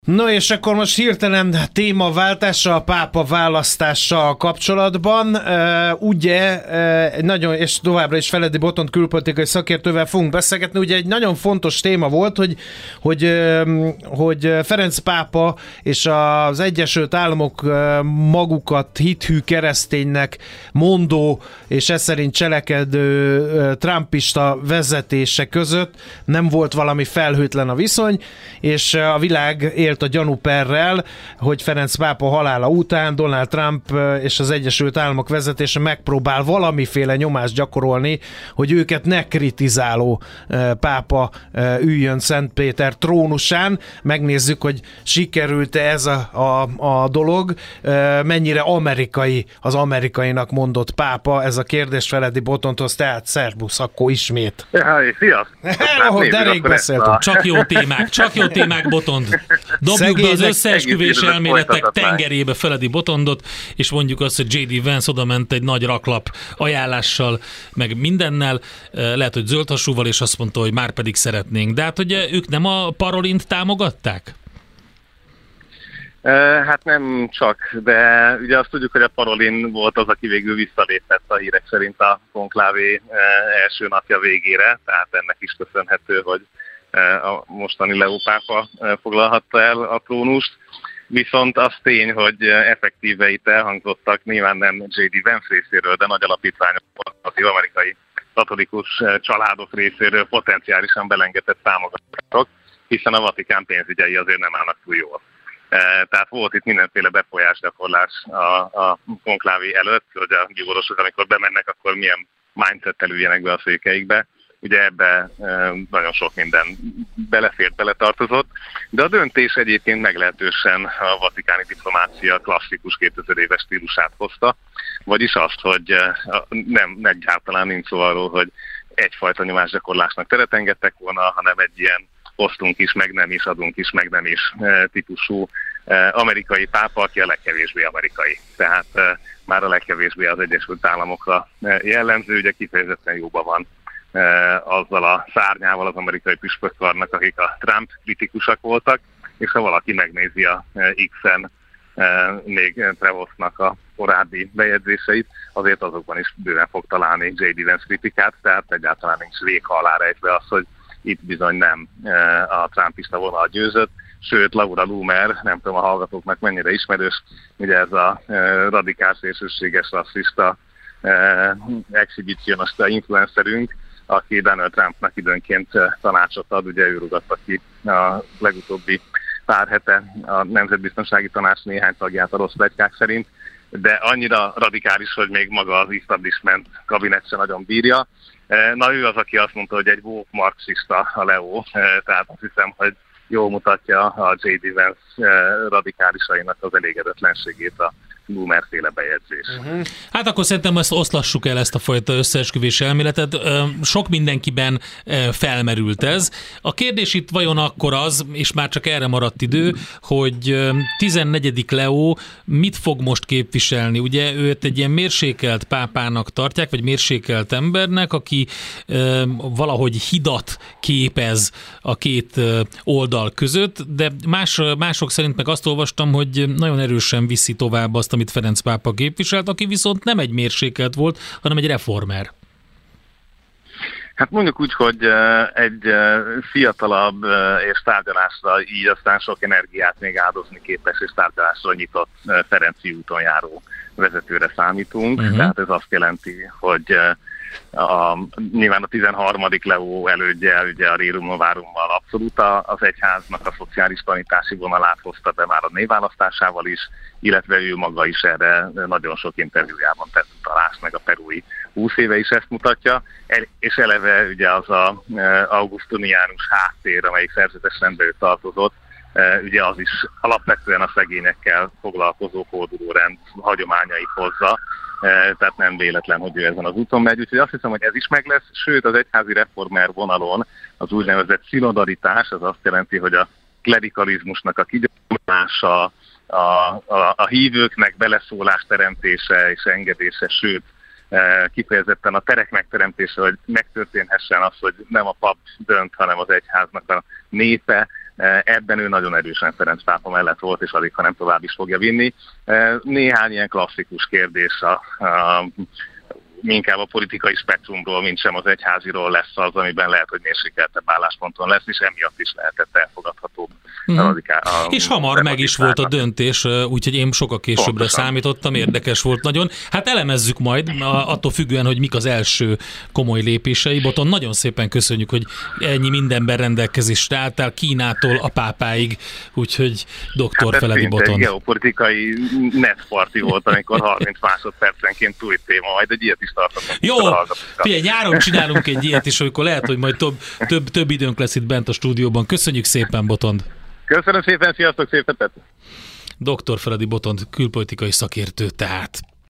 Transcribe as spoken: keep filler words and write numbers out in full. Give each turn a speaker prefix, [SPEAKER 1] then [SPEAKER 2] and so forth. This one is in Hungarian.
[SPEAKER 1] No és akkor most hirtelen témaváltása a pápa választással kapcsolatban. Uh, ugye uh, nagyon, és továbbra is Feledi Botont külpolitikai szakértővel fogunk beszélgetni. Ugye egy nagyon fontos téma volt, hogy, hogy, uh, hogy Ferenc pápa és az Egyesült Államok uh, magukat hithű kereszténynek mondó és ez szerint cselekedő uh, trumpista vezetése között nem volt valami felhőtlen a viszony, és uh, a világ élt a gyanúperrel, hogy Ferenc pápa halála után Donald Trump és az Egyesült Államok vezetése megpróbál valamiféle nyomást gyakorolni, hogy őket ne kritizáló pápa üljön Szentpéter trónusán. Megnézzük, hogy sikerült-e ez a, a, a dolog, mennyire amerikai az amerikainak mondott pápa. Ez a kérdés Feledi Botonthoz, tehát szervusz, akkor ismét.
[SPEAKER 2] Jaj, sziasztok!
[SPEAKER 1] Ahogy de rég beszéltünk.
[SPEAKER 3] Csak jó témák, csak jó témák, Botond. Dobjuk be az összeesküvés elméletek tengerébe Feledi Botondot, és mondjuk azt, hogy jé dé Vance oda ment egy nagy raklap ajánlással, meg mindennel, lehet, hogy zöldhasúval, és azt mondta, hogy már pedig szeretnénk. De hát ugye ők nem a Parolint támogatták?
[SPEAKER 2] Hát nem csak, de ugye azt tudjuk, hogy a Parolin volt az, aki végül visszalépett a hírek szerint a konklávé első napja végére, tehát ennek is köszönhető, hogy a mostani Leó pápa foglalhatta el a trónust. Viszont az tény, hogy effektíve itt elhangzottak, nyilván nem jé dé Vance részéről, de nagy alapítványok, az amerikai katolikus családok részéről potenciálisan belengedett támogatók, hiszen a Vatikán pénzügyei azért nem állnak túl jól. Tehát volt itt mindenféle befolyásgyakorlás a, a konklávé előtt, hogy a bíborosok, amikor bemennek, akkor milyen mindsettel üljenek be a székeikbe. Ugye ebbe nagyon sok minden belefért, beletartozott, de a döntés egyébként meglehetősen a vatikáni diplomácia klasszikus kétezer éves stílusát hozta, vagyis azt, hogy nem egyáltalán nincs szó arról, hogy egyfajta nyomásgyakorlásnak teret engedtek volna, hanem egy ilyen osztunk is, meg nem is, adunk is, meg nem is típusú amerikai pápa, aki a legkevésbé amerikai. Tehát már a legkevésbé az Egyesült Államokra jellemző, ugye kifejezetten jóban van azzal a szárnyával az amerikai püspökkarnak, akik a Trump kritikusak voltak, és ha valaki megnézi a X-en még Prevosznak a korábbi bejegyzéseit, azért azokban is bőven fog találni jé dé Vance kritikát, tehát egyáltalán nincs véka alá rejtve az, hogy itt bizony nem a trumpista vonal győzött, sőt Laura Loomer, nem tudom a hallgatóknak mennyire ismerős, ugye ez a radikális szélsőséges rasszista exhibicionista influencerünk, aki Donald Trumpnak időnként tanácsot ad, ugye ő rugatta ki a legutóbbi pár hete a Nemzetbiztonsági Tanács néhány tagját a rossz pletykák szerint, de annyira radikális, hogy még maga az establishment kabinet se nagyon bírja. Na ő az, aki azt mondta, hogy egy woke marxista a Leo, tehát azt hiszem, hogy jól mutatja a jé dé Vance radikálisainak az elégedetlenségét a Boomer-féle bejegyzés.
[SPEAKER 3] Uh-huh. Hát akkor szerintem ezt oszlassuk el, ezt a fajta összeesküvés elméletet. Sok mindenkiben felmerült ez. A kérdés itt vajon akkor az, és már csak erre maradt idő, hogy tizennegyedik Leó mit fog most képviselni? Ugye őt egy ilyen mérsékelt pápának tartják, vagy mérsékelt embernek, aki valahogy hidat képez a két oldal között, de más, mások szerint meg azt olvastam, hogy nagyon erősen viszi tovább azt, amit Ferenc pápa képviselt, aki viszont nem egy mérsékelt volt, hanem egy reformer.
[SPEAKER 2] Hát mondjuk úgy, hogy egy fiatalabb és tárgyalásra így aztán sok energiát még áldozni képes és tárgyalásra nyitott Ferenci úton járó vezetőre számítunk. Uh-huh. Tehát ez azt jelenti, hogy a, nyilván a tizenharmadik Leó elődje, ugye a Rerum Novárummal abszolút az egyháznak a szociális tanítási vonalát hozta be már a névválasztásával is, illetve ő maga is erre nagyon sok interjújában tett utalást, meg a perui húsz éve is ezt mutatja, és eleve ugye az a augustiniánus háttér, amelyik szerzetes rendbe tartozott, ugye az is alapvetően a szegényekkel foglalkozó fordulórend hagyományait hozza, tehát nem véletlen, hogy ő ezen az úton megy, úgyhogy azt hiszem, hogy ez is meg lesz, sőt az egyházi reformer vonalon az úgynevezett szinodaritás, az azt jelenti, hogy a klerikalizmusnak a kigyakorlása, a, a, a hívőknek beleszólás teremtése és engedése, sőt kifejezetten a terek megteremtése, hogy megtörténhessen az, hogy nem a pap dönt, hanem az egyháznak a népe, Ebben ő nagyon erősen Ferenc pápa mellett volt, és alig, ha nem tovább is fogja vinni. Néhány ilyen klasszikus kérdés a, a inkább a politikai spektrumról, mint sem az egyháziról lesz az, amiben lehet, hogy mérsékeltebb állásponton lesz, és emiatt is lehetett elfogadhatóbb.
[SPEAKER 3] Mm-hmm. Radikál, a, és hamar meg is volt a döntés, úgyhogy én sokkal későbbre Pontosan. számítottam, érdekes volt nagyon. Hát elemezzük majd, attól függően, hogy mik az első komoly lépései. Boton, nagyon szépen köszönjük, hogy ennyi mindenben rendelkezésre álltál, Kínától a pápáig, úgyhogy doktor hát Feledi Botond.
[SPEAKER 2] Egy geopolitikai netparti volt, amikor harminc másodpercenként új téma, majd egy ilyet is tartottunk.
[SPEAKER 3] Jó, figyelj, nyáron csinálunk egy ilyet is, amikor lehet, hogy majd több, több, több időnk lesz itt bent a stúdióban. Köszönjük szépen, Botond!
[SPEAKER 2] Köszönöm szépen, sziasztok, szép hetet!
[SPEAKER 3] doktor Feledi Botond külpolitikai szakértő tehát.